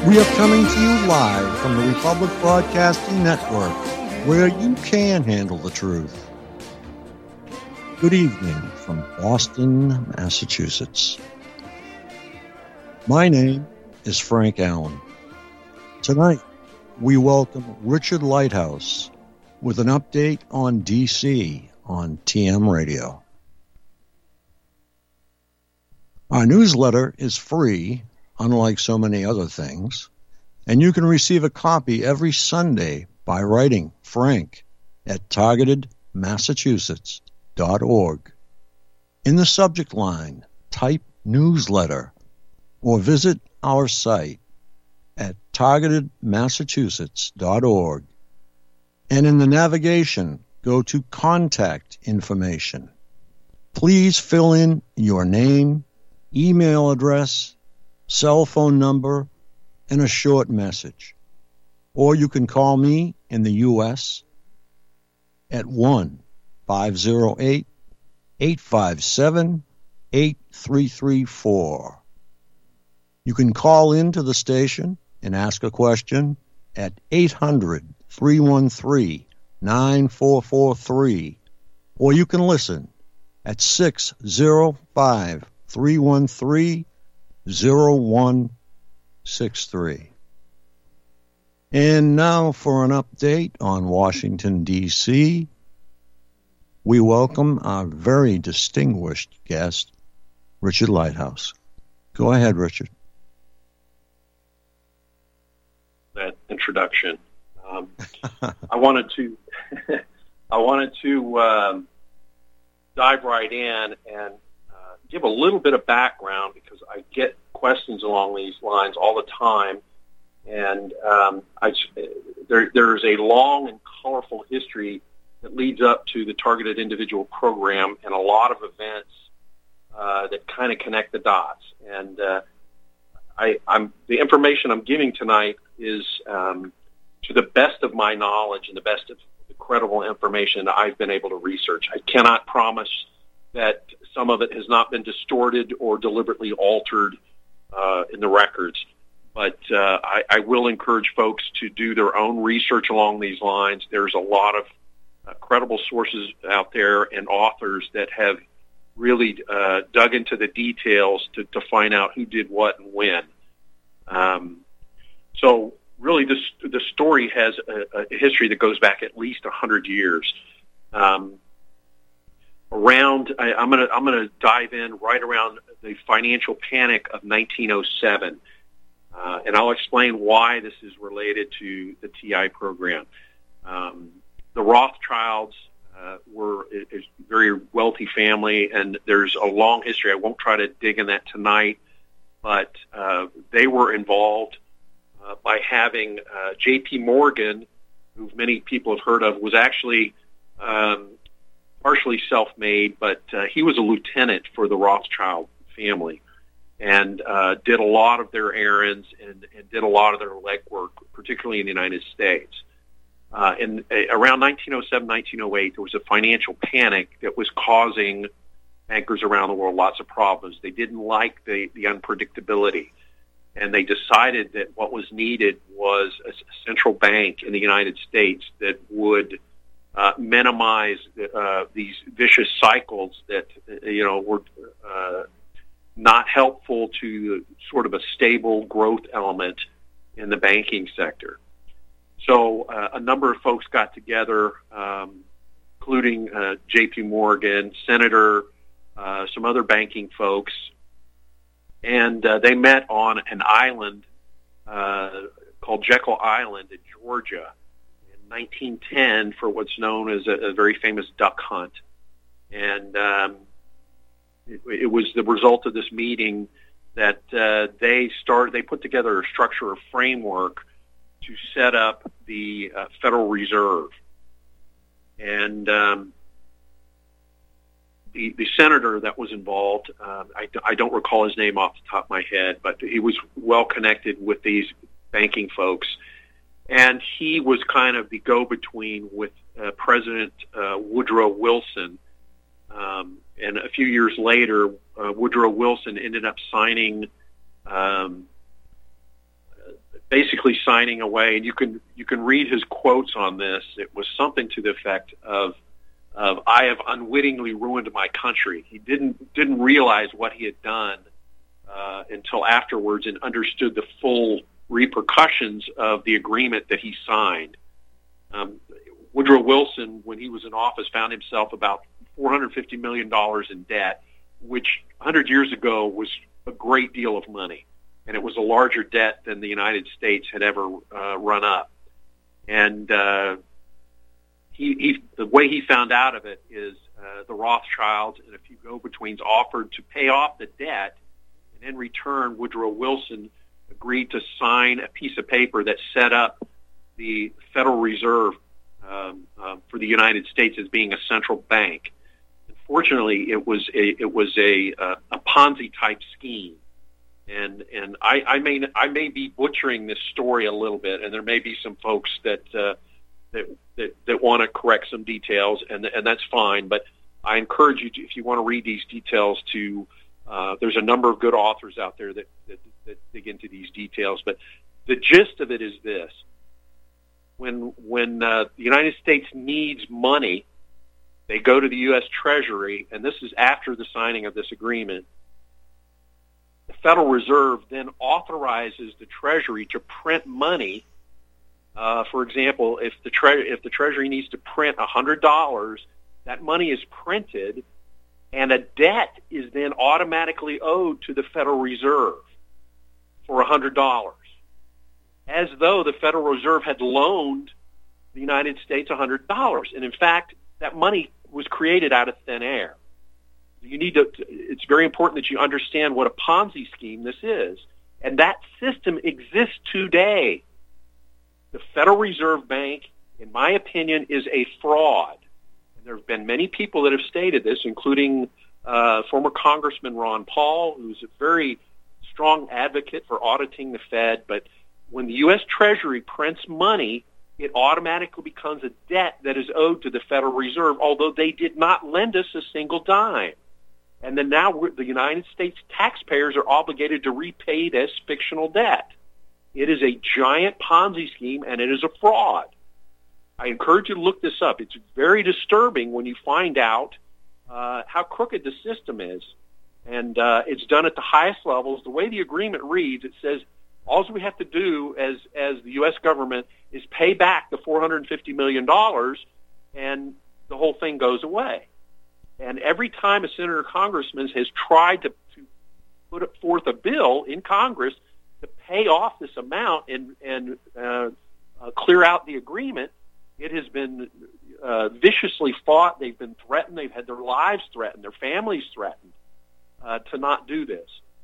We are coming to you live from the Republic Broadcasting Network, where you can handle the truth. Good evening from Boston, Massachusetts. My name is Frank Allen. Tonight, we welcome Richard Lighthouse with an update on D.C. on TM Radio. Our newsletter is free, unlike so many other things, and you can receive a copy every Sunday by writing Frank at targetedmassachusetts.org. In the subject line, type newsletter or visit our site at targetedmassachusetts.org. And in the navigation, go to contact information. Please fill in your name, email address, cell phone number, and a short message. Or you can call me in the U.S. at 1-508-857-8334. You can call into the station and ask a question at 800-313-9443. Or you can listen at 605-313-0163. And now for an update on Washington, D.C., we welcome our very distinguished guest, Richard Lighthouse. Go ahead, Richard. That introduction. I wanted to dive right in and give a little bit of background because I get questions along these lines all the time, and there's a long and colorful history that leads up to the Targeted Individual Program and a lot of events that kind of connect the dots. And the information I'm giving tonight is to the best of my knowledge and the best of the credible information that I've been able to research. I cannot promise that some of it has not been distorted or deliberately altered in the records, but I will encourage folks to do their own research along these lines. There's a lot of credible sources out there and authors that have really dug into the details to find out who did what and when. So really, the story has a history that goes back at least 100 years. I'm going to dive in right around the financial panic of 1907, and I'll explain why this is related to the TI program. The Rothschilds were a very wealthy family, and there's a long history. I won't try to dig in that tonight, but they were involved by having J.P. Morgan, who many people have heard of, was actually partially self-made, but he was a lieutenant for the Rothschild family and did a lot of their errands and did a lot of their legwork, particularly in the United States. Around 1907, 1908, there was a financial panic that was causing bankers around the world lots of problems. They didn't like the unpredictability, and they decided that what was needed was a central bank in the United States that would minimize these vicious cycles that were not helpful to sort of a stable growth element in the banking sector. So a number of folks got together, including J.P. Morgan, Senator, some other banking folks, and they met on an island called Jekyll Island in Georgia in 1910 for what's known as a very famous duck hunt. And it was the result of this meeting that they put together a structure, a framework to set up the Federal Reserve. And the senator that was involved, I don't recall his name off the top of my head, but he was well connected with these banking folks. And he was kind of the go-between with President Woodrow Wilson. And a few years later, Woodrow Wilson ended up signing basically signing away. And you can read his quotes on this. It was something to the effect of "I have unwittingly ruined my country." He didn't realize what he had done until afterwards, and understood the full repercussions of the agreement that he signed. Woodrow Wilson, when he was in office, found himself about $450 million in debt, which 100 years ago was a great deal of money, and it was a larger debt than the United States had ever run up. And the way he found out of it is the Rothschilds and a few go-betweens offered to pay off the debt, and in return, Woodrow Wilson agreed to sign a piece of paper that set up the Federal Reserve for the United States as being a central bank. Unfortunately, it was a Ponzi type scheme, and I may be butchering this story a little bit, and there may be some folks that want to correct some details, and that's fine. But I encourage you to, if you want to read these details, to there's a number of good authors out there that dig into these details. But the gist of it is this: when the United States needs money, they go to the U.S. Treasury, and this is after the signing of this agreement. The Federal Reserve then authorizes the Treasury to print money. For example, if the Treasury needs to print $100, that money is printed, and a debt is then automatically owed to the Federal Reserve for $100, as though the Federal Reserve had loaned the United States $100. And in fact, that money was created out of thin air. It's very important that you understand what a Ponzi scheme this is. And that system exists today. The Federal Reserve Bank, in my opinion, is a fraud. And there have been many people that have stated this, including former Congressman Ron Paul, who's a very strong advocate for auditing the Fed. But when the U.S. Treasury prints money, it automatically becomes a debt that is owed to the Federal Reserve, although they did not lend us a single dime. And then now the United States taxpayers are obligated to repay this fictional debt. It is a giant Ponzi scheme, and it is a fraud. I encourage you to look this up. It's very disturbing when you find out how crooked the system is. And it's done at the highest levels. The way the agreement reads, it says all we have to do as the U.S. government is pay back the $450 million, and the whole thing goes away. And every time a senator or congressman has tried to put forth a bill in Congress to pay off this amount and clear out the agreement, it has been viciously fought. They've been threatened. They've had their lives threatened, their families threatened to not do this.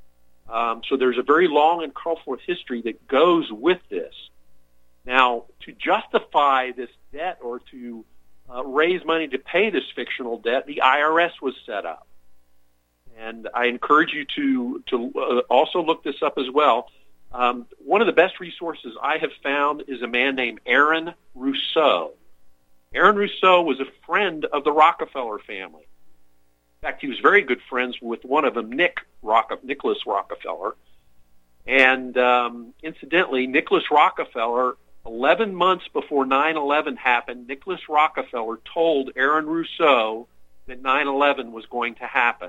So there's a very long and colorful history that goes with this. Now, to justify this debt or to raise money to pay this fictional debt, the IRS was set up. And I encourage you to also look this up as well. One of the best resources I have found is a man named Aaron Russo. Aaron Russo was a friend of the Rockefeller family. In fact, he was very good friends with one of them, Nicholas Rockefeller. And incidentally, Nicholas Rockefeller, 11 months before 9/11 happened, Nicholas Rockefeller told Aaron Russo that 9/11 was going to happen.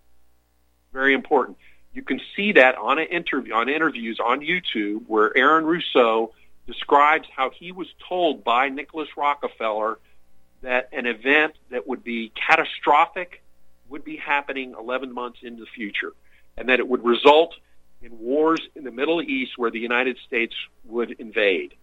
Very important. You can see that on interviews on YouTube, where Aaron Russo describes how he was told by Nicholas Rockefeller that an event that would be catastrophic would be happening 11 months into the future, and that it would result in wars in the Middle East where the United States would invade.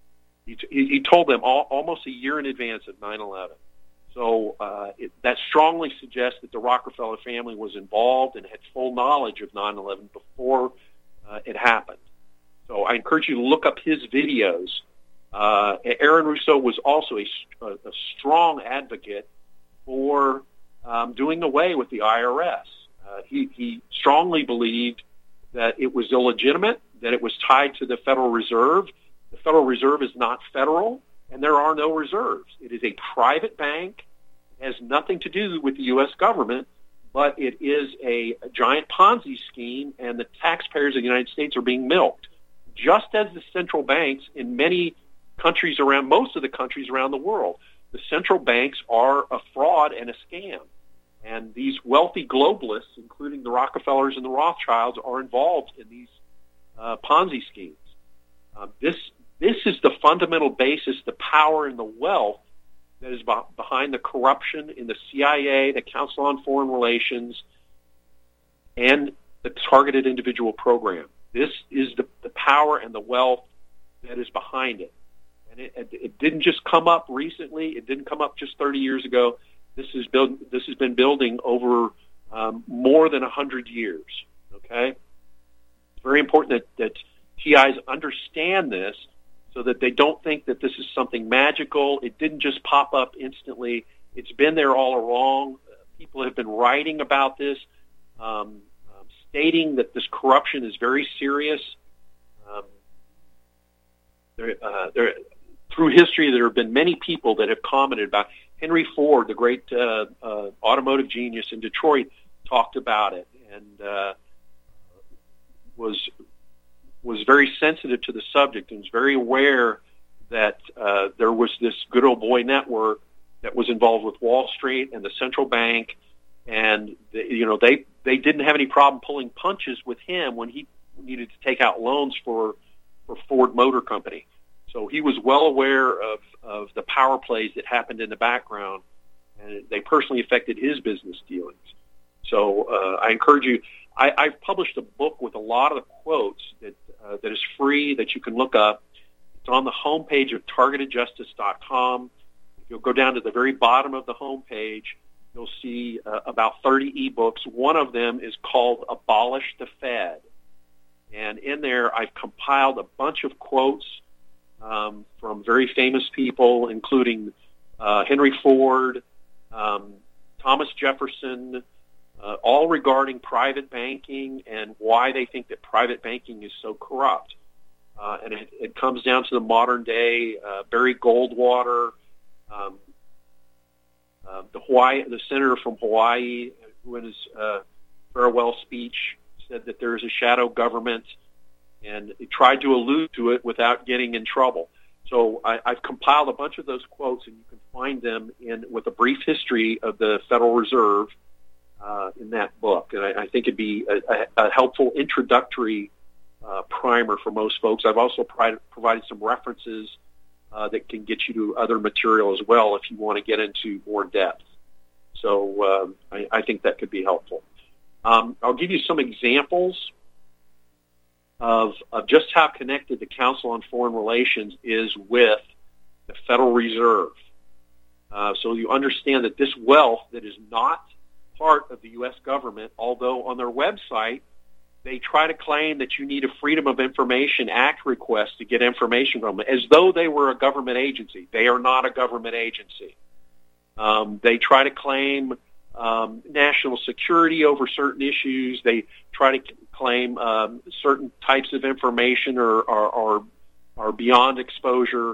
He told them almost a year in advance of 9/11. So that strongly suggests that the Rockefeller family was involved and had full knowledge of 9/11 before it happened. So I encourage you to look up his videos. Aaron Russo was also a strong advocate for doing away with the IRS. He strongly believed that it was illegitimate, that it was tied to the Federal Reserve. The Federal Reserve is not federal, and there are no reserves. It is a private bank. It has nothing to do with the U.S. government, but it is a giant Ponzi scheme, and the taxpayers of the United States are being milked. just as the central banks in many countries around, most of the countries around the world. The central banks are a fraud and a scam. And these wealthy globalists, including the Rockefellers and the Rothschilds, are involved in these Ponzi schemes. This is the fundamental basis, the power and the wealth that is behind the corruption in the CIA, the Council on Foreign Relations, and the Targeted Individual Program. This is the power and the wealth that is behind it. And it didn't just come up recently. It didn't come up just 30 years ago. This has been building over more than 100 years. Okay? It's very important that TIs understand this so that they don't think that this is something magical. It didn't just pop up instantly. It's been there all along. People have been writing about this, stating that this corruption is very serious. Through history, there have been many people that have commented about. Henry Ford, the great automotive genius in Detroit, talked about it and was very sensitive to the subject and was very aware that there was this good old boy network that was involved with Wall Street and the central bank, and they didn't have any problem pulling punches with him when he needed to take out loans for Ford Motor Company. So he was well aware of the power plays that happened in the background, and they personally affected his business dealings. So I encourage you. I've published a book with a lot of the quotes that is free, that you can look up. It's on the homepage of targetedjustice.com. If you'll go down to the very bottom of the homepage, you'll see about 30 ebooks. One of them is called Abolish the Fed. And in there, I've compiled a bunch of quotes from very famous people, including Henry Ford, Thomas Jefferson, all regarding private banking and why they think that private banking is so corrupt. And it comes down to the modern day. Barry Goldwater, the senator from Hawaii, who in his farewell speech said that there is a shadow government, and he tried to allude to it without getting in trouble. So I've compiled a bunch of those quotes, and you can find them with a brief history of the Federal Reserve in that book. And I think it'd be a helpful introductory primer for most folks. I've also provided some references that can get you to other material as well if you want to get into more depth. So I think that could be helpful. I'll give you some examples of just how connected the Council on Foreign Relations is with the Federal Reserve. So you understand that this wealth that is not part of the U.S. government, although on their website they try to claim that you need a Freedom of Information Act request to get information from them, as though they were a government agency. They are not a government agency. They try to claim national security over certain issues. They try to claim certain types of information are beyond exposure.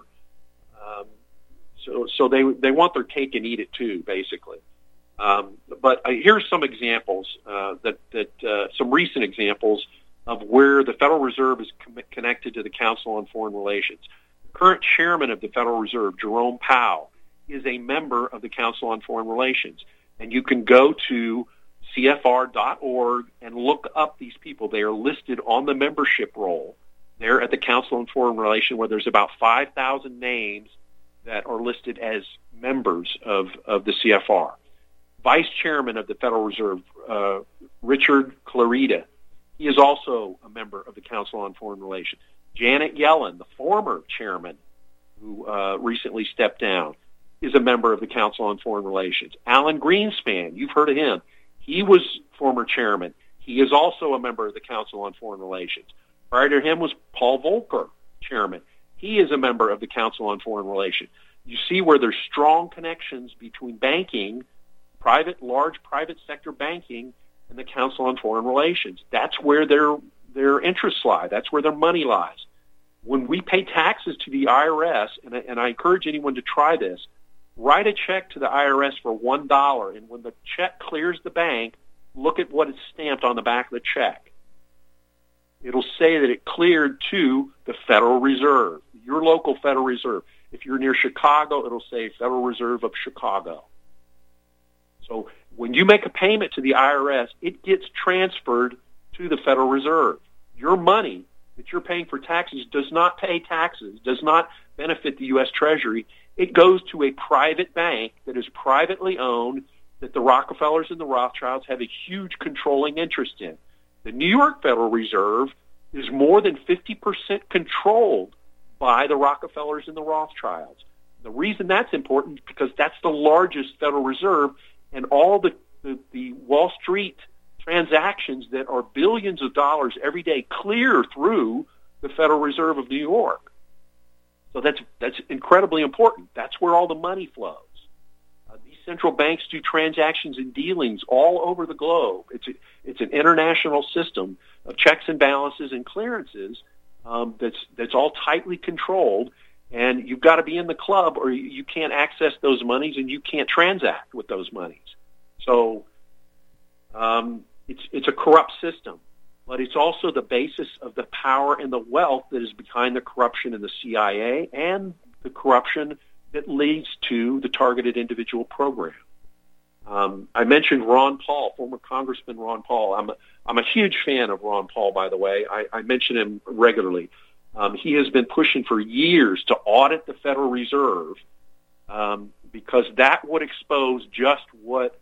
So they want their cake and eat it too, basically. But here's some examples some recent examples of where the Federal Reserve is connected to the Council on Foreign Relations. The current chairman of the Federal Reserve, Jerome Powell, is a member of the Council on Foreign Relations. And you can go to CFR.org and look up these people. They are listed on the membership roll there at the Council on Foreign Relations, where there's about 5,000 names that are listed as members of the CFR. Vice Chairman of the Federal Reserve, Richard Clarida, he is also a member of the Council on Foreign Relations. Janet Yellen, the former chairman who recently stepped down, is a member of the Council on Foreign Relations. Alan Greenspan, you've heard of him. He was former chairman. He is also a member of the Council on Foreign Relations. Prior to him was Paul Volcker, chairman. He is a member of the Council on Foreign Relations. You see where there's strong connections between banking, large private sector banking, and the Council on Foreign Relations. That's where their interests lie. That's where their money lies. When we pay taxes to the IRS, and I encourage anyone to try this, write a check to the IRS for $1, and when the check clears the bank, look at what is stamped on the back of the check. it'll say that it cleared to the Federal Reserve, your local Federal Reserve. If you're near Chicago, it'll say Federal Reserve of Chicago. So when you make a payment to the IRS, it gets transferred to the Federal Reserve. Your money that you're paying for taxes does not pay taxes, does not benefit the U.S. Treasury. It goes to a private bank that is privately owned, that the Rockefellers and the Rothschilds have a huge controlling interest in. The New York Federal Reserve is more than 50% controlled by the Rockefellers and the Rothschilds. The reason that's important is because that's the largest Federal Reserve, and all the Wall Street transactions that are billions of dollars every day clear through the Federal Reserve of New York. So that's incredibly important. That's where all the money flows. These central banks do transactions and dealings all over the globe. It's an international system of checks and balances and clearances that's all tightly controlled, and you've got to be in the club or you can't access those monies and you can't transact with those monies. So it's a corrupt system, but it's also the basis of the power and the wealth that is behind the corruption in the CIA and the corruption that leads to the targeted individual program. I mentioned Ron Paul, former Congressman Ron Paul. I'm a huge fan of Ron Paul, by the way. I mention him regularly. He has been pushing for years to audit the Federal Reserve because that would expose just what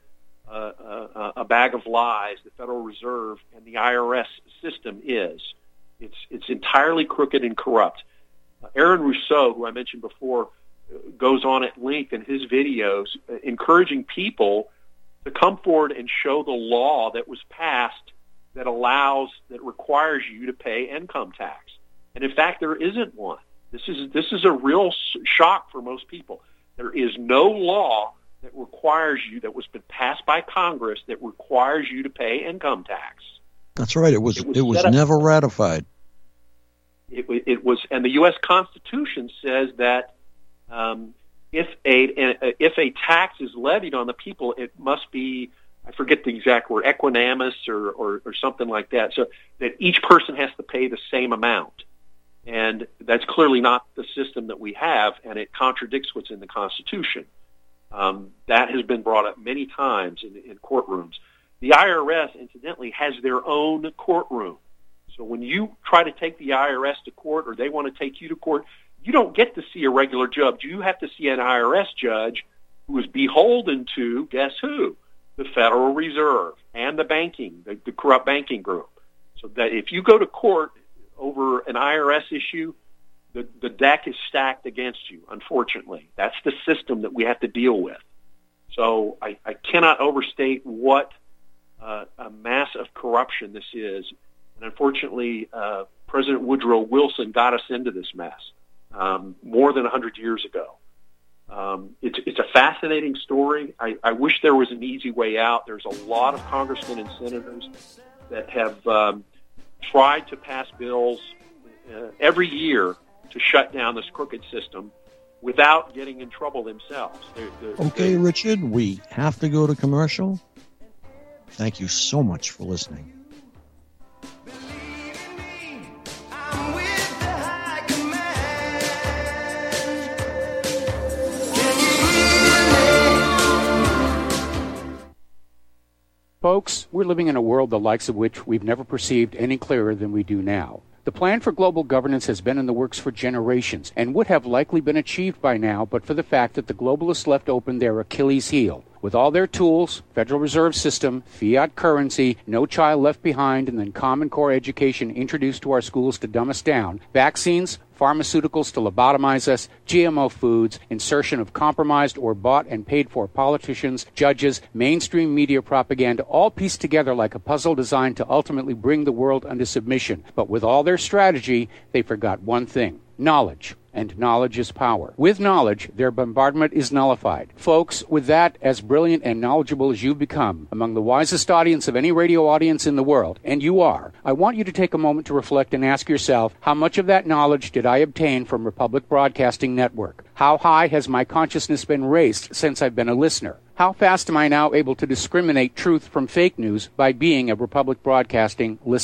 a bag of lies the Federal Reserve and the IRS system is. It's entirely crooked and corrupt. Aaron Rousseau, who I mentioned before, goes on at length in his videos encouraging people to come forward and show the law that was passed that requires you to pay income tax. And in fact, there isn't one. This is a real shock for most people. There is no law that requires you, that was been passed by Congress, that requires you to pay income tax. That's right. It was never ratified. It was, and the U.S. Constitution says that if a tax is levied on the people, it must be, I forget the exact word, equanimous or something like that, so that each person has to pay the same amount. And that's clearly not the system that we have, and it contradicts what's in the Constitution. That has been brought up many times in courtrooms. The IRS, incidentally, has their own courtroom. So when you try to take the IRS to court or they want to take you to court, you don't get to see a regular judge. You have to see an IRS judge who is beholden to, guess who? The Federal Reserve and the corrupt banking group. So that if you go to court over an IRS issue, the deck is stacked against you, unfortunately. That's the system that we have to deal with. So I cannot overstate what a mass of corruption this is. And unfortunately, President Woodrow Wilson got us into this mess more than 100 years ago. It's a fascinating story. I wish there was an easy way out. There's a lot of congressmen and senators that have tried to pass bills every year to shut down this crooked system without getting in trouble themselves. Okay, Richard, we have to go to commercial. Thank you so much for listening. Folks, we're living in a world the likes of which we've never perceived any clearer than we do now. The plan for global governance has been in the works for generations and would have likely been achieved by now but for the fact that the globalists left open their Achilles heel. With all their tools, Federal Reserve System, fiat currency, no child left behind, and then Common Core education introduced to our schools to dumb us down, vaccines, pharmaceuticals to lobotomize us, GMO foods, insertion of compromised or bought and paid for politicians, judges, mainstream media propaganda, all pieced together like a puzzle designed to ultimately bring the world under submission. But with all their strategy, they forgot one thing: knowledge. And knowledge is power. With knowledge, their bombardment is nullified. Folks, with that, as brilliant and knowledgeable as you've become, among the wisest audience of any radio audience in the world, and you are, I want you to take a moment to reflect and ask yourself, how much of that knowledge did I obtain from Republic Broadcasting Network? How high has my consciousness been raised since I've been a listener? How fast am I now able to discriminate truth from fake news by being a Republic Broadcasting listener?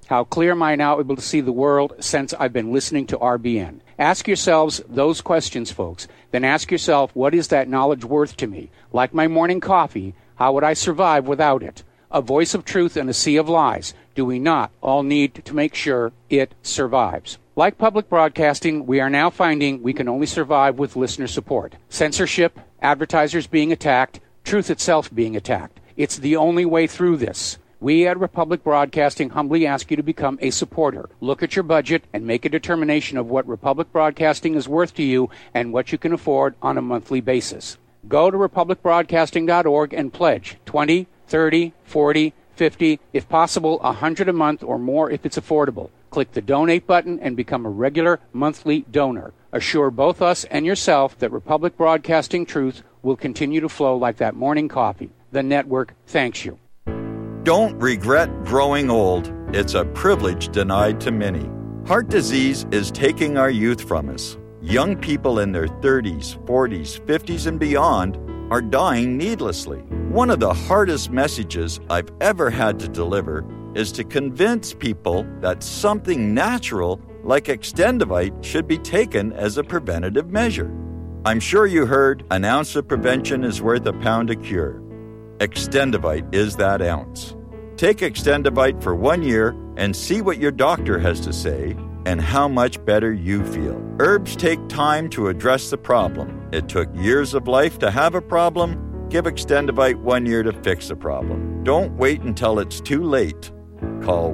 How clear am I now able to see the world since I've been listening to RBN? Ask yourselves those questions, folks. Then ask yourself, what is that knowledge worth to me? Like my morning coffee, how would I survive without it? A voice of truth in a sea of lies. Do we not all need to make sure it survives? Like public broadcasting, we are now finding we can only survive with listener support. Censorship, advertisers being attacked, truth itself being attacked. It's the only way through this. We at Republic Broadcasting humbly ask you to become a supporter. Look at your budget and make a determination of what Republic Broadcasting is worth to you and what you can afford on a monthly basis. Go to republicbroadcasting.org and pledge $20, $30, $40, $50, if possible, $100 a month or more if it's affordable. Click the donate button and become a regular monthly donor. Assure both us and yourself that Republic Broadcasting truth will continue to flow like that morning coffee. The network thanks you. Don't regret growing old. It's a privilege denied to many. Heart disease is taking our youth from us. Young people in their 30s, 40s, 50s, and beyond are dying needlessly. One of the hardest messages I've ever had to deliver is to convince people that something natural like Extendivite should be taken as a preventative measure. I'm sure you heard an ounce of prevention is worth a pound of cure. Extendivite is that ounce. Take Extendivite for 1 year and see what your doctor has to say and how much better you feel. Herbs take time to address the problem. It took years of life to have a problem. Give Extendivite 1 year to fix the problem. Don't wait until it's too late. Call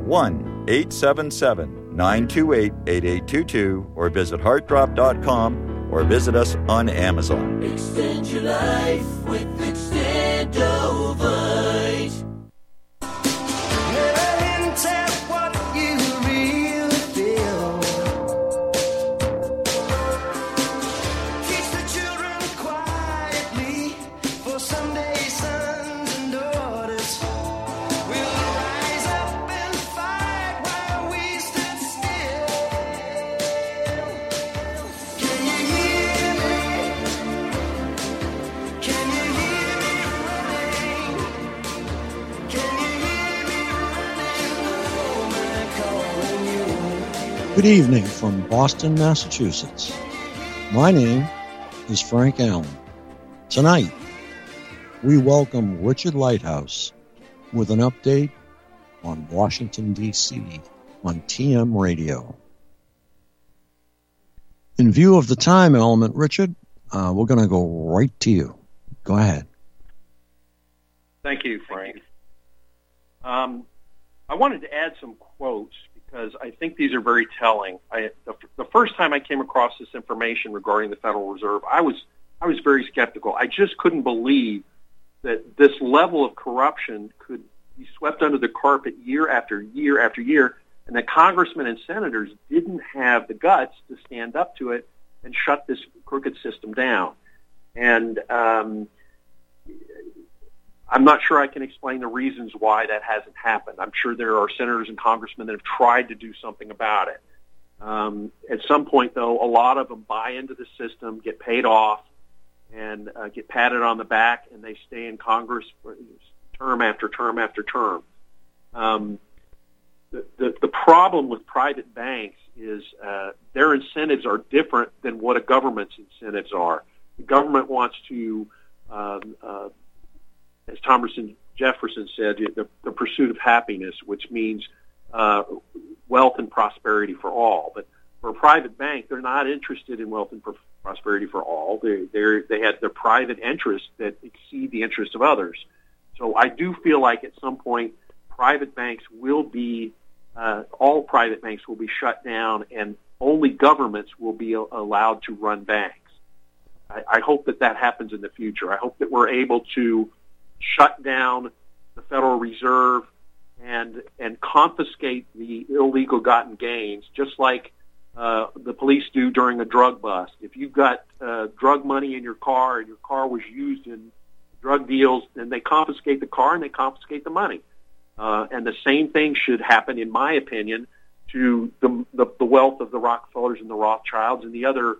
1-877-928-8822 or visit heartdrop.com or visit us on Amazon. Extend your life with Extendovite. Good evening from Boston, Massachusetts. My name is Frank Allen. Tonight, we welcome Richard Lighthouse with an update on Washington, D.C. on TM Radio. In view of the time element, Richard, we're going to go right to you. Go ahead. Thank you, Frank. I wanted to add some quotes because I think these are very telling. The first time I came across this information regarding the Federal Reserve, I was very skeptical. I just couldn't believe that this level of corruption could be swept under the carpet year after year after year, and that congressmen and senators didn't have the guts to stand up to it and shut this crooked system down. And I'm not sure I can explain the reasons why that hasn't happened. I'm sure there are senators and congressmen that have tried to do something about it. At some point, though, a lot of them buy into the system, get paid off, and get patted on the back, and they stay in Congress for term after term after term. The problem with private banks is their incentives are different than what a government's incentives are. The government wants to as Thomas Jefferson said, the pursuit of happiness, which means wealth and prosperity for all. But for a private bank, they're not interested in wealth and prosperity for all. They have their private interests that exceed the interests of others. So I do feel like at some point, private banks will be, all private banks will be shut down, and only governments will be allowed to run banks. I hope that happens in the future. I hope that we're able to shut down the Federal Reserve and confiscate the illegal gotten gains, just like the police do during a drug bust. If you've got drug money in your car and your car was used in drug deals, then they confiscate the car and they confiscate the money. And the same thing should happen, in my opinion, to the wealth of the Rockefellers and the Rothschilds and the other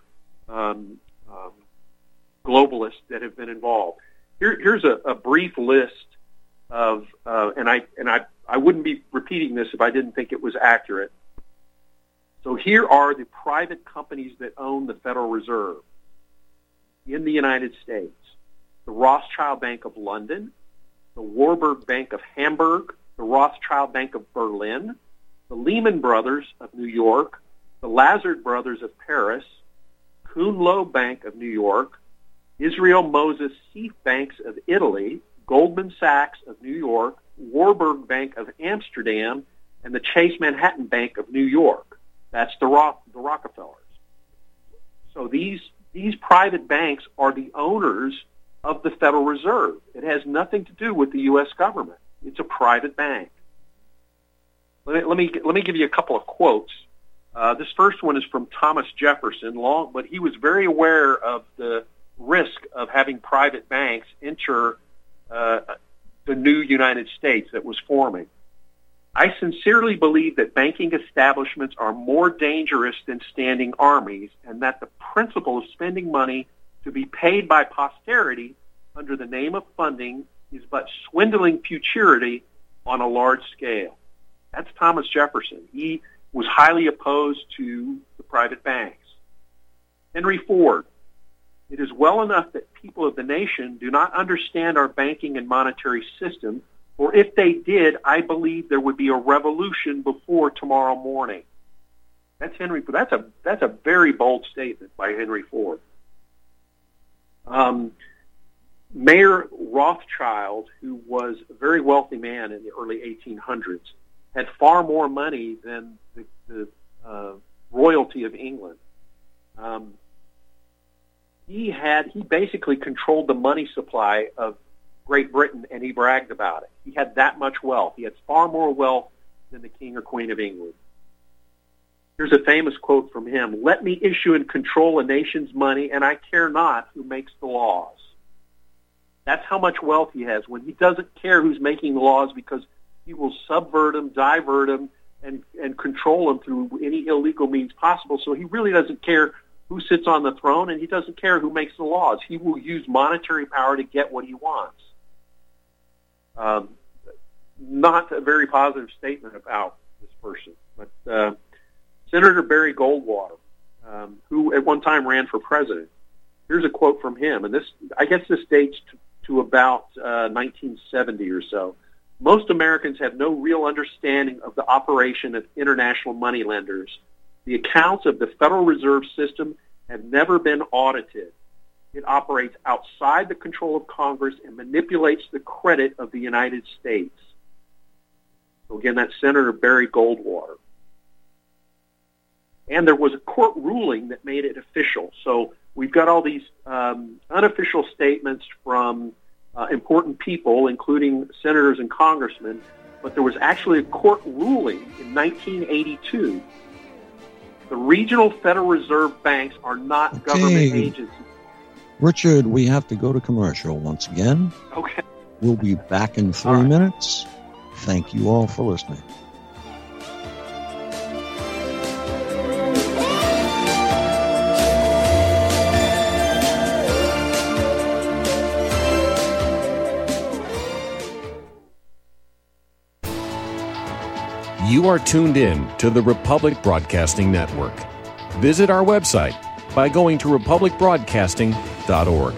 globalists that have been involved. Here's a brief list of, and I I wouldn't be repeating this if I didn't think it was accurate. So here are the private companies that own the Federal Reserve in the United States. The Rothschild Bank of London, the Warburg Bank of Hamburg, the Rothschild Bank of Berlin, the Lehman Brothers of New York, the Lazard Brothers of Paris, Kuhn Loeb Bank of New York, Israel Moses Seif Banks of Italy, Goldman Sachs of New York, Warburg Bank of Amsterdam, and the Chase Manhattan Bank of New York. That's the Rockefellers. So these private banks are the owners of the Federal Reserve. It has nothing to do with the U.S. government. It's a private bank. Let me give you a couple of quotes. This first one is from Thomas Jefferson, but he was very aware of the risk of having private banks enter the new United States that was forming. I sincerely believe that banking establishments are more dangerous than standing armies, and that the principle of spending money to be paid by posterity under the name of funding is but swindling futurity on a large scale. That's Thomas Jefferson. He was highly opposed to the private banks. Henry Ford. It is well enough that people of the nation do not understand our banking and monetary system, or if they did, I believe there would be a revolution before tomorrow morning. That's Henry Ford. That's a very bold statement by Henry Ford. Mayor Rothschild, who was a very wealthy man in the early 1800s, had far more money than the royalty of England. He basically controlled the money supply of Great Britain, and he bragged about it. He had that much wealth. He had far more wealth than the King or Queen of England. Here's a famous quote from him: "Let me issue and control a nation's money, and I care not who makes the laws." That's how much wealth he has, when he doesn't care who's making the laws, because he will subvert them, divert them, and control them through any illegal means possible. So he really doesn't care who sits on the throne, and he doesn't care who makes the laws. He will use monetary power to get what he wants. Not a very positive statement about this person. But Senator Barry Goldwater, who at one time ran for president, here's a quote from him, and I guess this dates to about 1970 or so. "Most Americans have no real understanding of the operation of international moneylenders. The accounts of the Federal Reserve System have never been audited. It operates outside the control of Congress and manipulates the credit of the United States." So again, that's Senator Barry Goldwater. And there was a court ruling that made it official. So we've got all these unofficial statements from important people, including senators and congressmen, but there was actually a court ruling in 1982. The regional Federal Reserve banks are not government agencies. Richard, we have to go to commercial once again. Okay. We'll be back in 3 minutes. Thank you all for listening. You are tuned in to the Republic Broadcasting Network. Visit our website by going to republicbroadcasting.org.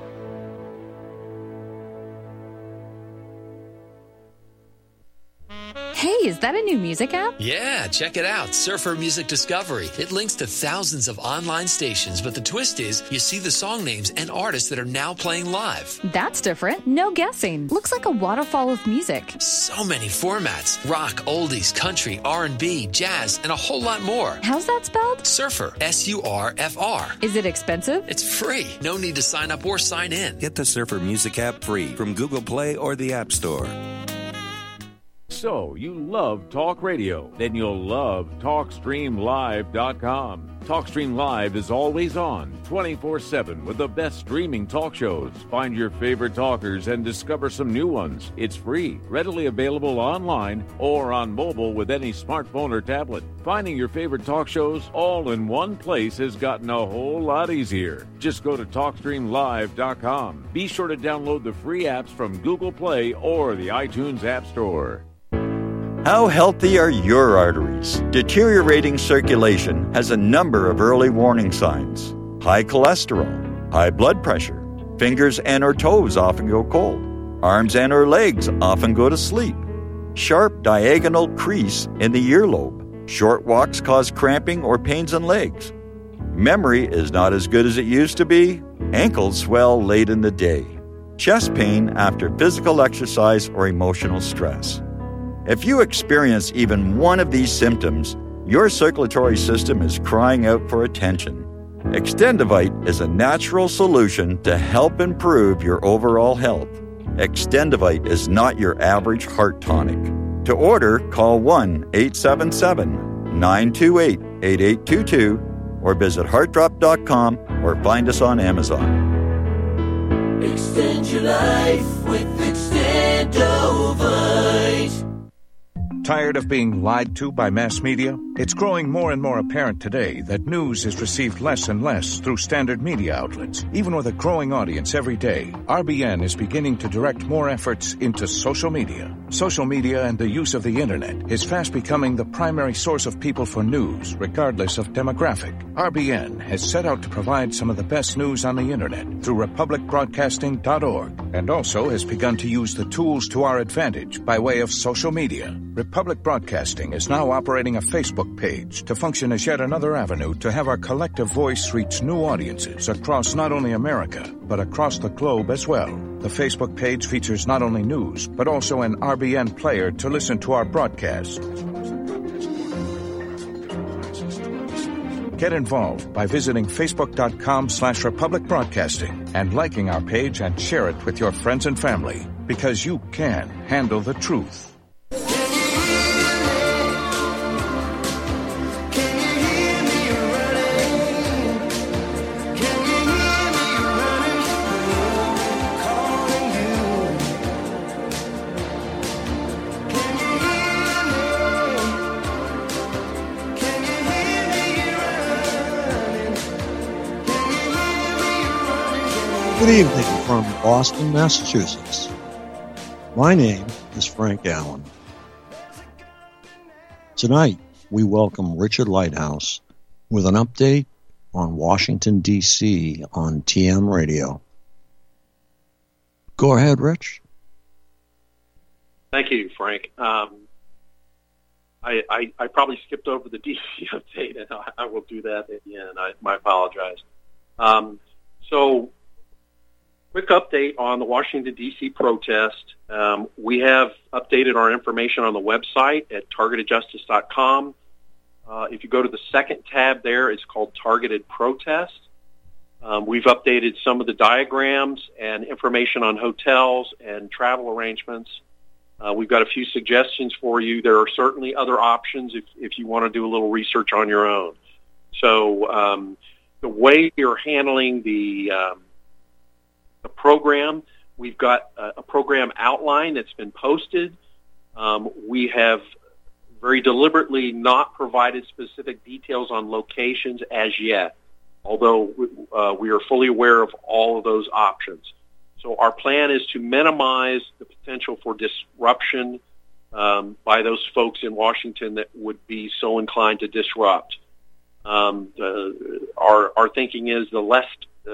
Hey, is that a new music app? Yeah, check it out. Surfer Music Discovery. It links to thousands of online stations, but the twist is you see the song names and artists that are now playing live. That's different. No guessing. Looks like a waterfall of music. So many formats. Rock, oldies, country, R&B, jazz, and a whole lot more. How's that spelled? Surfer. S-U-R-F-R. Is it expensive? It's free. No need to sign up or sign in. Get the Surfer Music app free from Google Play or the App Store. So, you love talk radio? Then you'll love TalkStreamLive.com. TalkStream Live is always on, 24/7, with the best streaming talk shows. Find your favorite talkers and discover some new ones. It's free, readily available online or on mobile with any smartphone or tablet. Finding your favorite talk shows all in one place has gotten a whole lot easier. Just go to TalkStreamLive.com. Be sure to download the free apps from Google Play or the iTunes App Store. How healthy are your arteries? Deteriorating circulation has a number of early warning signs. High cholesterol, high blood pressure, fingers and or toes often go cold, arms and or legs often go to sleep, sharp diagonal crease in the earlobe, short walks cause cramping or pains in legs, memory is not as good as it used to be, ankles swell late in the day, chest pain after physical exercise or emotional stress. If you experience even one of these symptoms, your circulatory system is crying out for attention. Extendivite is a natural solution to help improve your overall health. Extendivite is not your average heart tonic. To order, call 1-877-928-8822 or visit heartdrop.com or find us on Amazon. Extend your life with Extendovite. Tired of being lied to by mass media? It's growing more and more apparent today that news is received less and less through standard media outlets. Even with a growing audience every day, RBN is beginning to direct more efforts into social media. Social media and the use of the internet is fast becoming the primary source of people for news, regardless of demographic. RBN has set out to provide some of the best news on the internet through republicbroadcasting.org and also has begun to use the tools to our advantage by way of social media. Republic Broadcasting is now operating a Facebook page to function as yet another avenue to have our collective voice reach new audiences across not only America, but across the globe as well. The Facebook page features not only news, but also an RBN player to listen to our broadcast. Get involved by visiting facebook.com/Republic Broadcasting and liking our page and share it with your friends and family, because you can handle the truth. Good evening from Boston, Massachusetts. My name is Frank Allen. Tonight, we welcome Richard Lighthouse with an update on Washington, D.C. on TM Radio. Go ahead, Rich. Thank you, Frank. I probably skipped over the D.C. update, and I will do that again. I apologize. So, quick update on the Washington, D.C. protest. We have updated our information on the website at targetedjustice.com. If you go to the second tab there, it's called Targeted Protest. We've updated some of the diagrams and information on hotels and travel arrangements. We've got a few suggestions for you. There are certainly other options if you want to do a little research on your own. So the way you're handling the program, we've got a program outline that's been posted. We have very deliberately not provided specific details on locations as yet, although we are fully aware of all of those options. So our plan is to minimize the potential for disruption by those folks in Washington that would be so inclined to disrupt. Our thinking is the less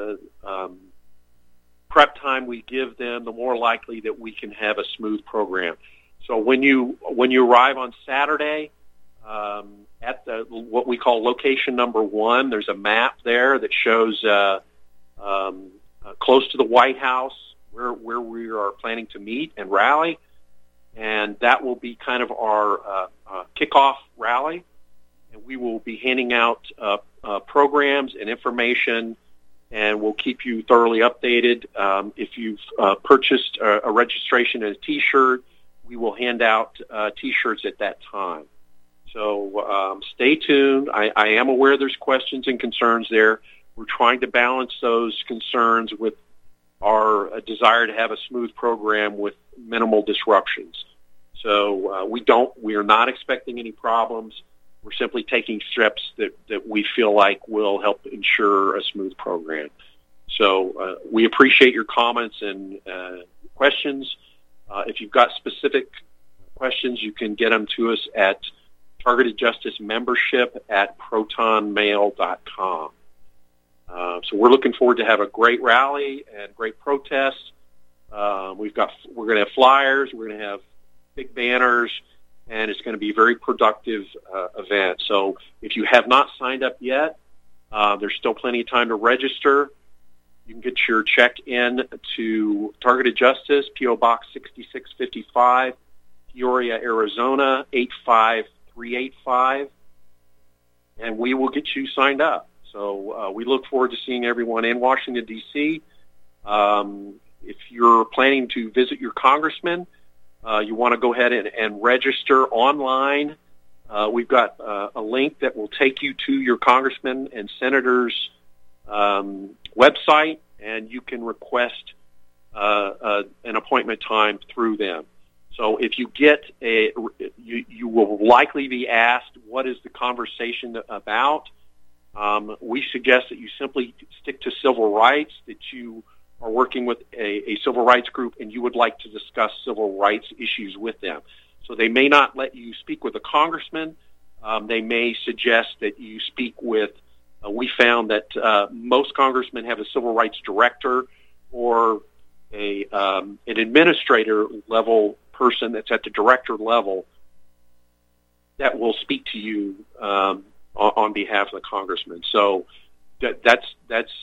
prep time we give them, the more likely that we can have a smooth program. So when you arrive on Saturday at what we call location number 1, there's a map there that shows close to the White House where we are planning to meet and rally, and that will be kind of our kickoff rally, and we will be handing out programs and information, and we'll keep you thoroughly updated. If you've purchased a registration and a T-shirt, we will hand out T-shirts at that time. So stay tuned. I am aware there's questions and concerns there. We're trying to balance those concerns with our desire to have a smooth program with minimal disruptions. So we are not expecting any problems. We're simply taking steps that we feel like will help ensure a smooth program. So we appreciate your comments and questions. If you've got specific questions, you can get them to us at Targeted Justice Membership at protonmail.com. So we're looking forward to have a great rally and great protest. We're going to have flyers, we're going to have big banners, and it's going to be a very productive event. So if you have not signed up yet, there's still plenty of time to register. You can get your check in to Targeted Justice, P.O. Box 6655, Peoria, Arizona, 85385, and we will get you signed up. So we look forward to seeing everyone in Washington, D.C. If you're planning to visit your congressman, you want to go ahead and register online. We've got a link that will take you to your congressman and senator's website, and you can request an appointment time through them. So if you get you will likely be asked, what is the conversation about? We suggest that you simply stick to civil rights, that you are working with a civil rights group and you would like to discuss civil rights issues with them. So they may not let you speak with a congressman. They may suggest that you speak with, we found that most congressmen have a civil rights director or an administrator level person that's at the director level that will speak to you on behalf of the congressman. So that's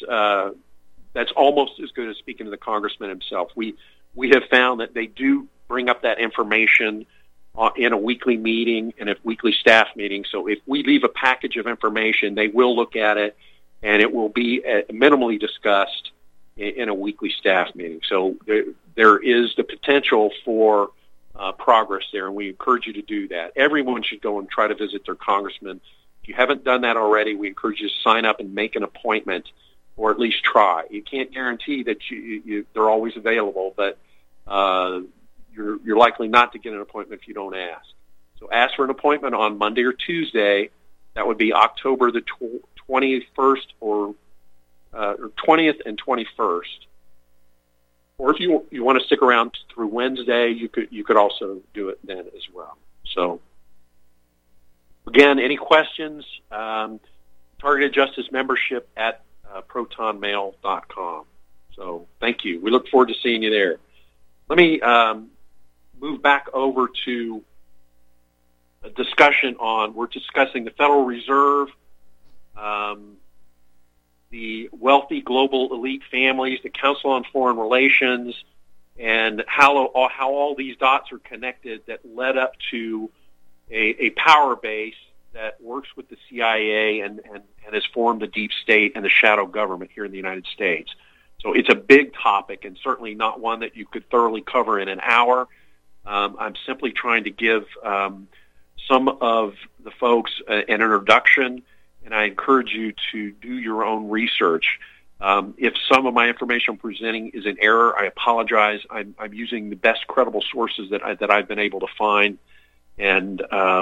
almost as good as speaking to the congressman himself. We have found that they do bring up that information in a weekly meeting and a weekly staff meeting. So if we leave a package of information, they will look at it, and it will be minimally discussed in a weekly staff meeting. So there is the potential for progress there, and we encourage you to do that. Everyone should go and try to visit their congressman. If you haven't done that already, we encourage you to sign up and make an appointment, or at least try. You can't guarantee that they're always available, but you're likely not to get an appointment if you don't ask. So ask for an appointment on Monday or Tuesday. That would be October the 21st or 20th and 21st. Or if you want to stick around through Wednesday, you could also do it then as well. So again, any questions? Targeted Justice Membership at protonmail.com. So thank you. We look forward to seeing you there. Let me move back over to a discussion we're discussing the Federal Reserve, the wealthy global elite families, the Council on Foreign Relations, and how all these dots are connected that led up to a power base that works with the CIA and has formed the deep state and the shadow government here in the United States. So it's a big topic and certainly not one that you could thoroughly cover in an hour. I'm simply trying to give some of the folks an introduction, and I encourage you to do your own research. If some of my information I'm presenting is in error, I apologize. I'm using the best credible sources that I've been able to find and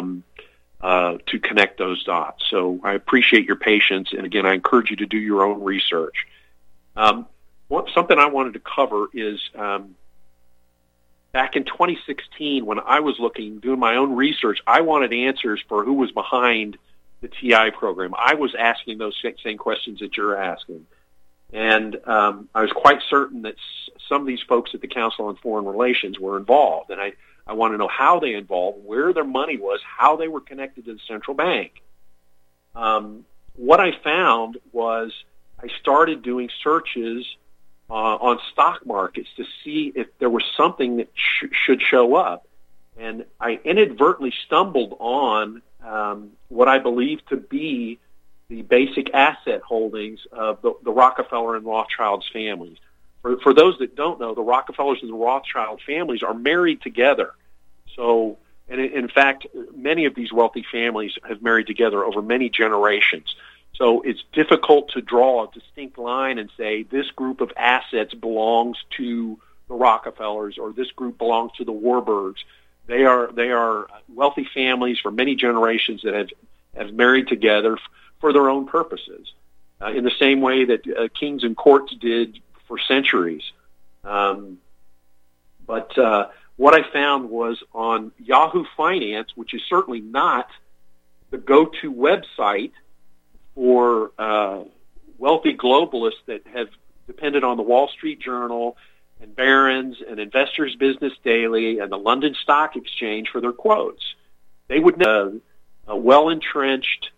to connect those dots. So I appreciate your patience, and again, I encourage you to do your own research. Something I wanted to cover is back in 2016, when I was doing my own research, I wanted answers for who was behind the TI program. I was asking those same questions that you're asking. And I was quite certain that some of these folks at the Council on Foreign Relations were involved. And I want to know how they involved, where their money was, how they were connected to the central bank. What I found was I started doing searches on stock markets to see if there was something that should show up. And I inadvertently stumbled on what I believe to be the basic asset holdings of the Rockefeller and Rothschild's families. For those that don't know, the Rockefellers and the Rothschild families are married together. So, and in fact, many of these wealthy families have married together over many generations. So it's difficult to draw a distinct line and say this group of assets belongs to the Rockefellers or this group belongs to the Warburgs. They are wealthy families for many generations that have married together for their own purposes, in the same way that kings and courts did for centuries. But what I found was on Yahoo Finance, which is certainly not the go-to website for wealthy globalists that have depended on the Wall Street Journal and Barron's and Investors Business Daily and the London Stock Exchange for their quotes. They would know well-entrenched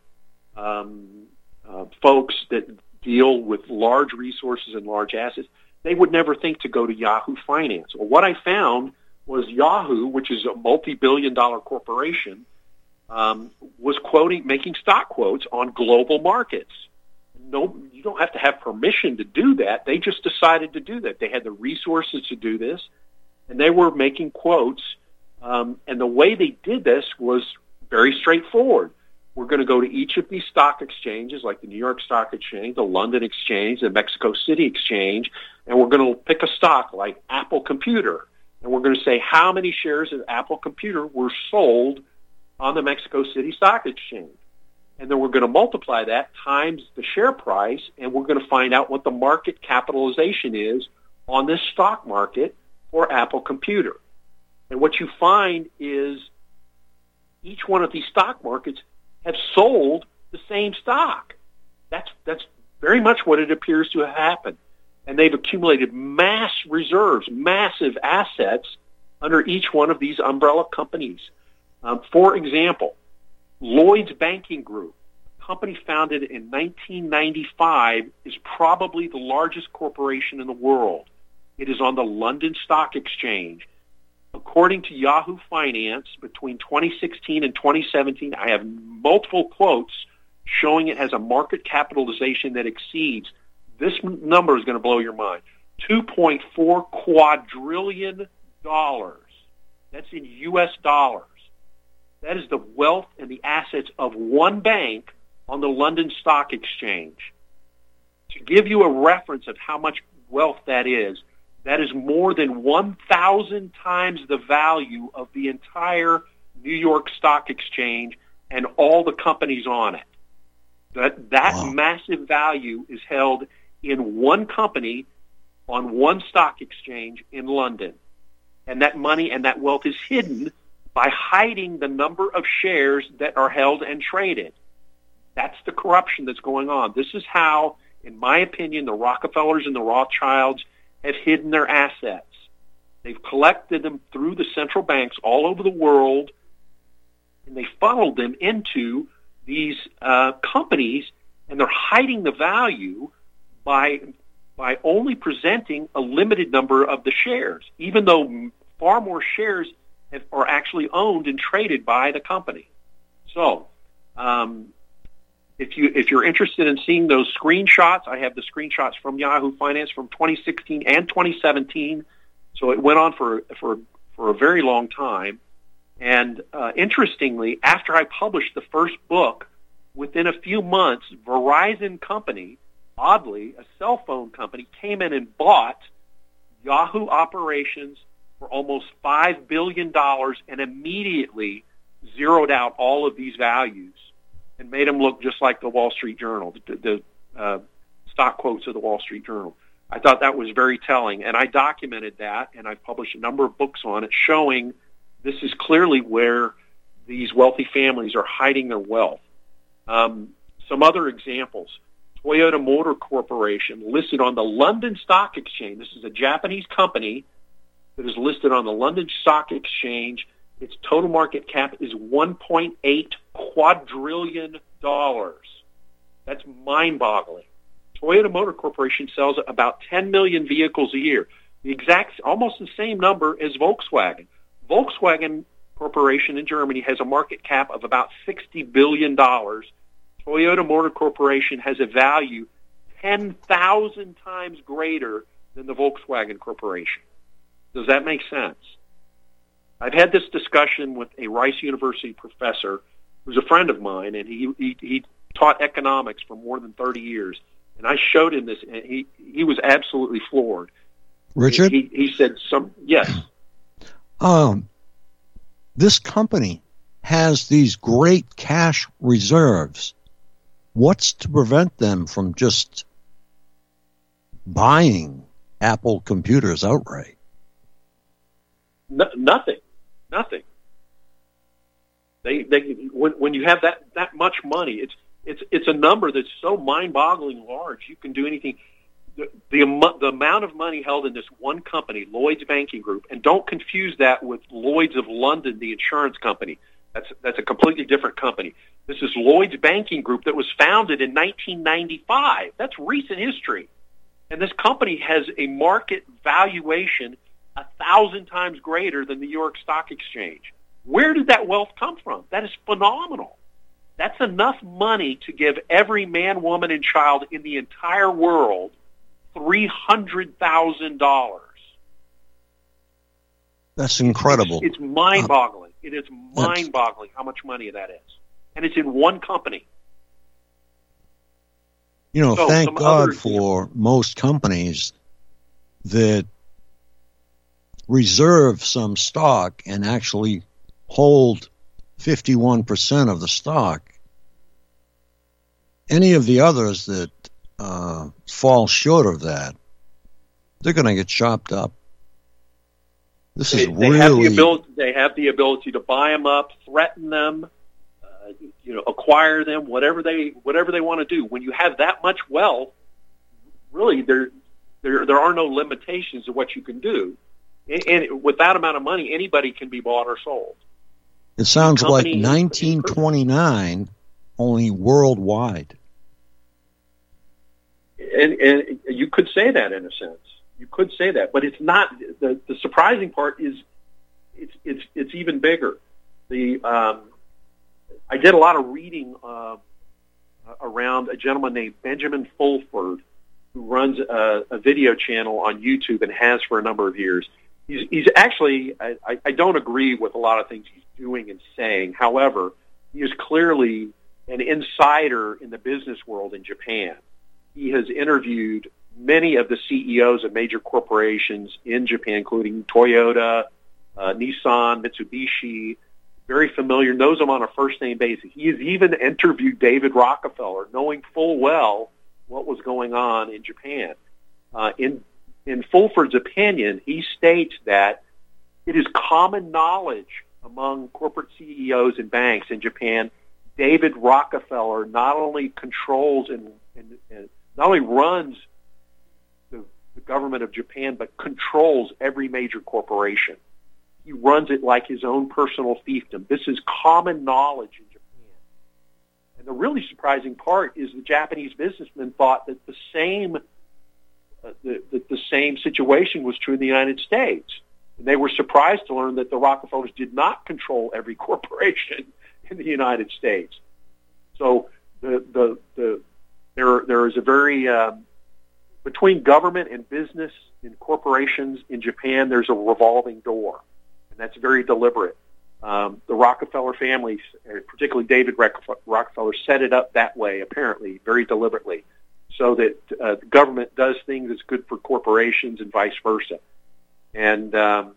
folks that deal with large resources and large assets. They would never think to go to Yahoo Finance. Well, what I found was Yahoo, which is a multi-billion-dollar corporation, was making stock quotes on global markets. No, you don't have to have permission to do that. They just decided to do that. They had the resources to do this, and they were making quotes. And the way they did this was very straightforward. We're going to go to each of these stock exchanges, like the New York Stock Exchange, the London Exchange, the Mexico City Exchange, and we're going to pick a stock like Apple Computer. And we're going to say how many shares of Apple Computer were sold on the Mexico City Stock Exchange. And then we're going to multiply that times the share price, and we're going to find out what the market capitalization is on this stock market for Apple Computer. And what you find is each one of these stock markets have sold the same stock. That's very much what it appears to have happened. And they've accumulated mass reserves, massive assets under each one of these umbrella companies. For example, Lloyd's Banking Group, a company founded in 1995, is probably the largest corporation in the world. It is on the London Stock Exchange. According to Yahoo Finance, between 2016 and 2017, I have multiple quotes showing it has a market capitalization that exceeds, this number is going to blow your mind, $2.4 quadrillion. That's in U.S. dollars. That is the wealth and the assets of one bank on the London Stock Exchange. To give you a reference of how much wealth that is more than 1,000 times the value of the entire New York Stock Exchange and all the companies on it. That massive value is held in one company on one stock exchange in London. And that money and that wealth is hidden by hiding the number of shares that are held and traded. That's the corruption that's going on. This is how, in my opinion, the Rockefellers and the Rothschilds have hidden their assets. They've collected them through the central banks all over the world, and they funneled them into these companies, and they're hiding the value by only presenting a limited number of the shares, even though far more shares are actually owned and traded by the company. So, if you're interested in seeing those screenshots, I have the screenshots from Yahoo Finance from 2016 and 2017. So it went on for a very long time. And interestingly, after I published the first book, within a few months, Verizon Company, oddly, a cell phone company, came in and bought Yahoo operations for almost $5 billion and immediately zeroed out all of these values and made them look just like the Wall Street Journal, the stock quotes of the Wall Street Journal. I thought that was very telling, and I documented that, and I published a number of books on it showing this is clearly where these wealthy families are hiding their wealth. Some other examples. Toyota Motor Corporation, listed on the London Stock Exchange. This is a Japanese company that is listed on the London Stock Exchange. Its total market cap is $1.8 quadrillion. That's mind-boggling. Toyota Motor Corporation sells about 10 million vehicles a year. The exact, almost the same number as Volkswagen. Volkswagen Corporation in Germany has a market cap of about $60 billion. Toyota Motor Corporation has a value 10,000 times greater than the Volkswagen Corporation. Does that make sense? I've had this discussion with a Rice University professor who's a friend of mine, and he taught economics for more than 30 years. And I showed him this, and he was absolutely floored. Richard? He said, yes. This company has these great cash reserves. What's to prevent them from just buying Apple computers outright? Nothing. When you have that much money, it's a number that's so mind-boggling large. You can do anything. The amount of money held in this one company, Lloyd's Banking Group, and don't confuse that with Lloyd's of London, the insurance company. That's a completely different company. This is Lloyd's Banking Group that was founded in 1995. That's recent history. And this company has a market valuation 1,000 times greater than the New York Stock Exchange. Where did that wealth come from? That is phenomenal. That's enough money to give every man, woman, and child in the entire world $300,000. That's incredible. It's mind-boggling. It is mind-boggling how much money that is. And it's in one company. You know, thank God for most companies that reserve some stock and actually hold 51% of the stock. Any of the others that fall short of that, they're going to get chopped up. They have the ability to buy them up, threaten them, acquire them, whatever they want to do. When you have that much wealth, really there are no limitations to what you can do. And with that amount of money, anybody can be bought or sold. It sounds like 1929 only worldwide. And you could say that in a sense. You could say that, but it's not. The surprising part is it's even bigger. I did a lot of reading around a gentleman named Benjamin Fulford, who runs a video channel on YouTube and has for a number of years. He's actually, I don't agree with a lot of things he's doing and saying. However, he is clearly an insider in the business world in Japan. He has interviewed many of the CEOs of major corporations in Japan, including Toyota, Nissan, Mitsubishi. Very familiar, knows them on a first-name basis. He has even interviewed David Rockefeller, knowing full well what was going on in Japan. In Fulford's opinion, he states that it is common knowledge among corporate CEOs and banks in Japan, David Rockefeller not only controls and not only runs the government of Japan, but controls every major corporation. He runs it like his own personal fiefdom. This is common knowledge in Japan. And the really surprising part is the Japanese businessmen thought that the same situation was true in the United States. And they were surprised to learn that the Rockefellers did not control every corporation in the United States. So there is a very between government and business and corporations in Japan, there's a revolving door. That's very deliberate. The Rockefeller families, particularly David Rockefeller, set it up that way, apparently, very deliberately, so that the government does things that's good for corporations and vice versa. And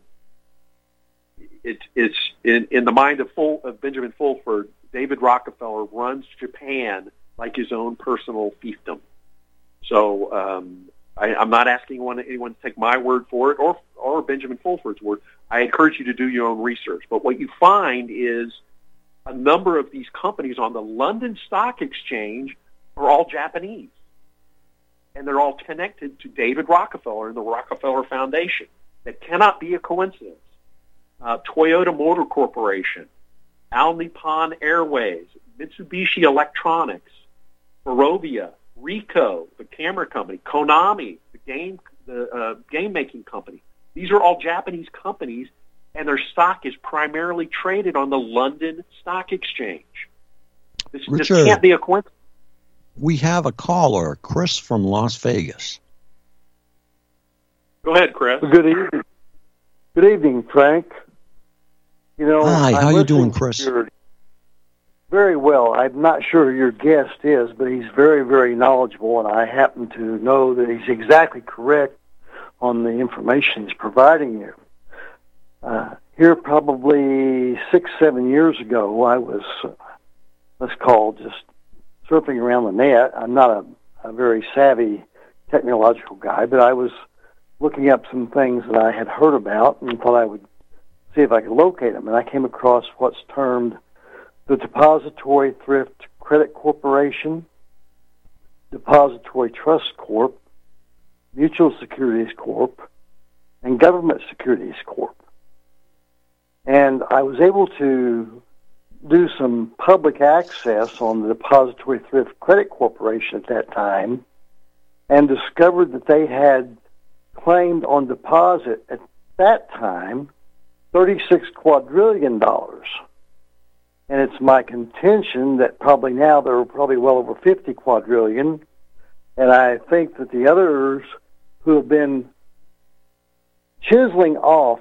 it's in the mind of Benjamin Fulford, David Rockefeller runs Japan like his own personal fiefdom. So I'm not asking anyone to take my word for it or Benjamin Fulford's word. I encourage you to do your own research. But what you find is a number of these companies on the London Stock Exchange are all Japanese. And they're all connected to David Rockefeller and the Rockefeller Foundation. That cannot be a coincidence. Toyota Motor Corporation, All Nippon Airways, Mitsubishi Electronics, Barovia, Ricoh, the camera company, Konami, the game-making company. These are all Japanese companies, and their stock is primarily traded on the London Stock Exchange. This can't be a coincidence. We have a caller, Chris from Las Vegas. Go ahead, Chris. Good evening. Good evening, Frank. Hi, how you doing, Chris? Very well. I'm not sure who your guest is, but he's very, very knowledgeable, and I happen to know that he's exactly correct on the information he's providing you. Here probably 6-7 years ago, I was, let's call, just surfing around the net. I'm not a very savvy technological guy, but I was looking up some things that I had heard about and thought I would see if I could locate them, and I came across what's termed the Depository Thrift Credit Corporation, Depository Trust Corp, Mutual Securities Corp, and Government Securities Corp. And I was able to do some public access on the Depository Thrift Credit Corporation at that time and discovered that they had claimed on deposit at that time $36 quadrillion. And it's my contention that probably now there are probably well over 50 quadrillion. And I think that the others who have been chiseling off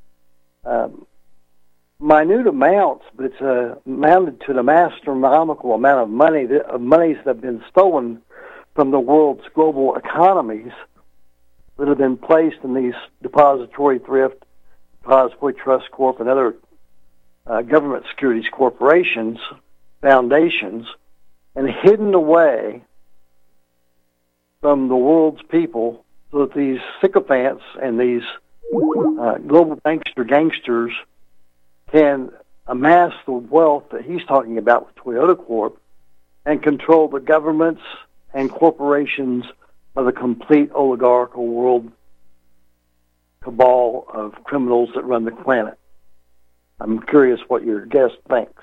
minute amounts, but it's amounted to an astronomical amount of monies that have been stolen from the world's global economies that have been placed in these depository thrift, depository trust corp, and other government securities corporations, foundations, and hidden away from the world's people so that these sycophants and these global gangsters can amass the wealth that he's talking about with Toyota Corp and control the governments and corporations of the complete oligarchical world cabal of criminals that run the planet. I'm curious what your guest thinks.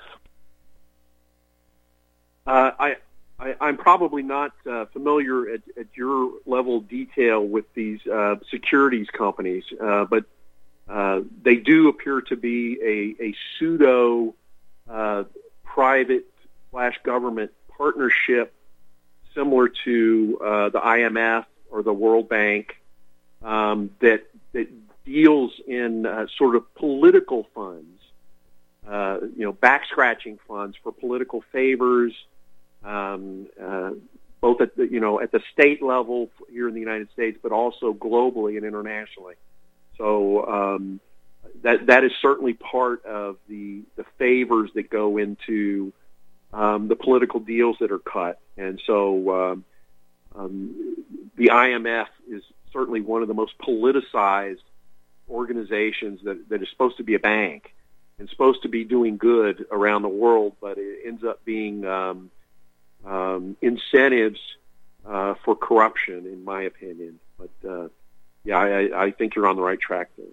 I'm probably not familiar at your level of detail with these securities companies, but they do appear to be a pseudo private/government partnership similar to the IMF or the World Bank that deals in sort of political funds, back-scratching funds for political favors, both at the state level here in the United States, but also globally and internationally. So that is certainly part of the favors that go into the political deals that are cut. And so the IMF is certainly one of the most politicized organizations that is supposed to be a bank and supposed to be doing good around the world, but it ends up being incentives for corruption, in my opinion. But I think you're on the right track there.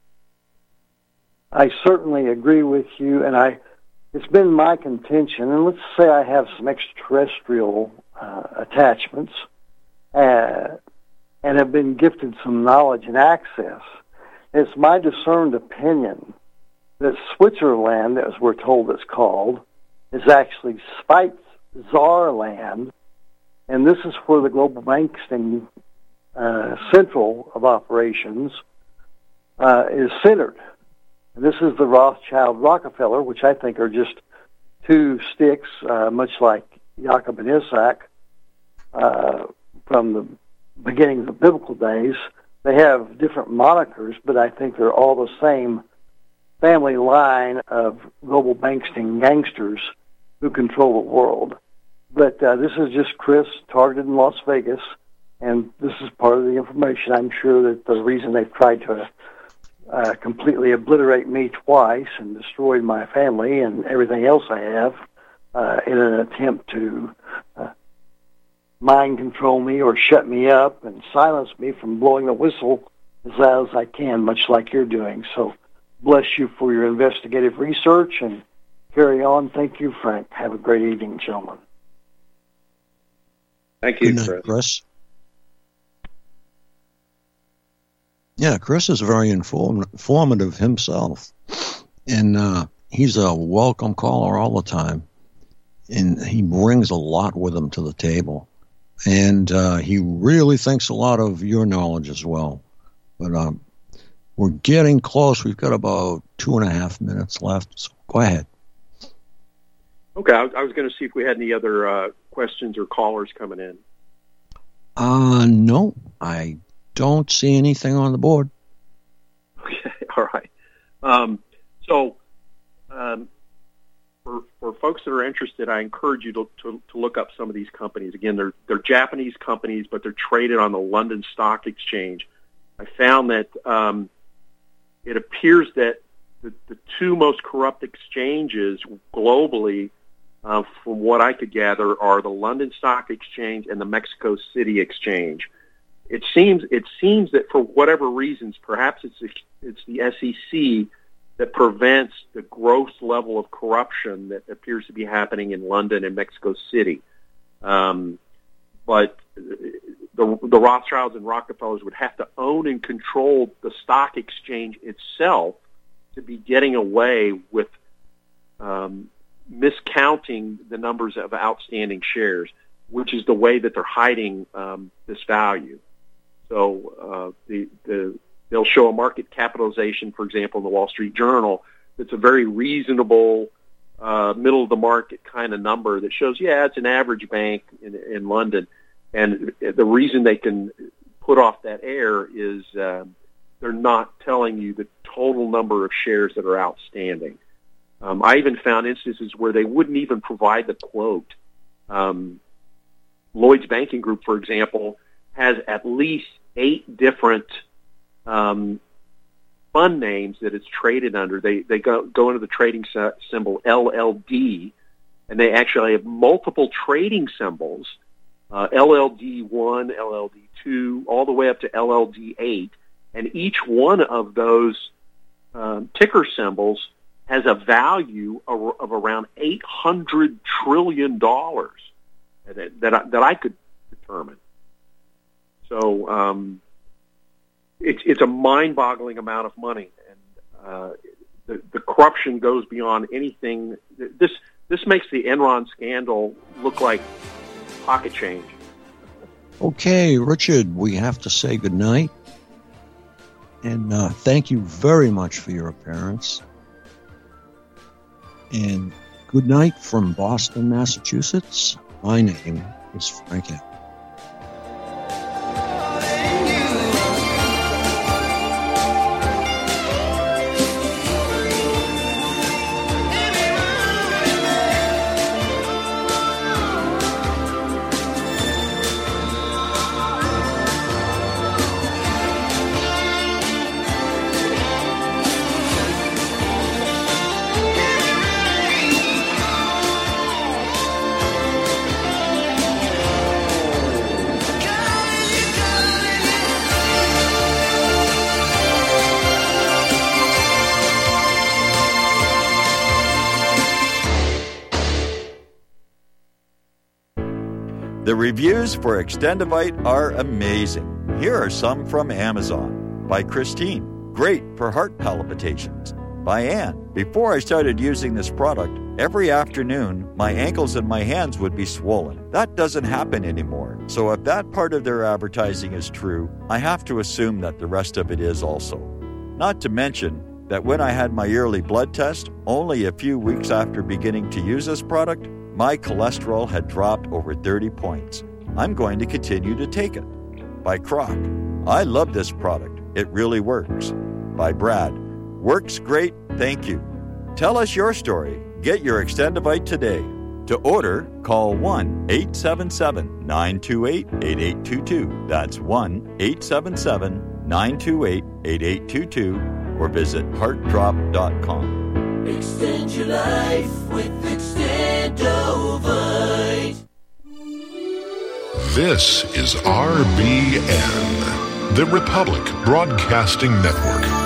I certainly agree with you, and it's been my contention, and let's say I have some extraterrestrial attachments and have been gifted some knowledge and access. It's my discerned opinion that Switzerland, as we're told it's called, is actually Schweizerland, and this is where the global banking central of operations is centered. And this is the Rothschild Rockefeller, which I think are just two sticks, much like Jacob and Isaac from the beginning of the biblical days. They have different monikers, but I think they're all the same family line of global banking gangsters who control the world. But this is just Chris, targeted in Las Vegas, and this is part of the information. I'm sure that the reason they've tried to completely obliterate me twice and destroyed my family and everything else I have in an attempt to mind control me or shut me up and silence me from blowing the whistle as loud as I can, much like you're doing. So bless you for your investigative research and carry on. Thank you, Frank. Have a great evening, gentlemen. Thank you, Good night, Chris. Yeah, Chris is very informative himself, and he's a welcome caller all the time, and he brings a lot with him to the table, and he really thinks a lot of your knowledge as well. But we're getting close. We've got about 2.5 minutes left, so go ahead. Okay, I was going to see if we had any other questions or callers coming in. No, I don't see anything on the board. Okay, all right. For folks that are interested, I encourage you to look up some of these companies. Again, they're Japanese companies, but they're traded on the London Stock Exchange. I found that it appears that the two most corrupt exchanges globally, from what I could gather, are the London Stock Exchange and the Mexico City Exchange. It seems that for whatever reasons, perhaps it's the SEC that prevents the gross level of corruption that appears to be happening in London and Mexico City. But the Rothschilds and Rockefellers would have to own and control the stock exchange itself to be getting away with miscounting the numbers of outstanding shares, which is the way that they're hiding this value. So they'll show a market capitalization, for example, in the Wall Street Journal, that's a very reasonable middle-of-the-market kind of number that shows, it's an average bank in London. And the reason they can put off that air is they're not telling you the total number of shares that are outstanding. I even found instances where they wouldn't even provide the quote. Lloyd's Banking Group, for example, has at least 8 different fund names that it's traded under. They go into the trading symbol LLD, and they actually have multiple trading symbols, LLD1, LLD2, all the way up to LLD8, and each one of those ticker symbols has a value of around $800 trillion that I could determine. So it's a mind-boggling amount of money, and the corruption goes beyond anything. This makes the Enron scandal look like pocket change. Okay, Richard, we have to say goodnight. And thank you very much for your appearance. And good night from Boston, Massachusetts. My name is Frank Allen. The reviews for Extendivite are amazing. Here are some from Amazon. By Christine, great for heart palpitations. By Ann, before I started using this product, every afternoon my ankles and my hands would be swollen. That doesn't happen anymore. So if that part of their advertising is true, I have to assume that the rest of it is also. Not to mention that when I had my yearly blood test, only a few weeks after beginning to use this product, my cholesterol had dropped over 30 points. I'm going to continue to take it. By Croc, I love this product. It really works. By Brad, works great, thank you. Tell us your story. Get your Extendivite today. To order, call 1-877-928-8822. That's 1-877-928-8822 or visit heartdrop.com. Extend your life with Extendovite. This is RBN, the Republic Broadcasting Network.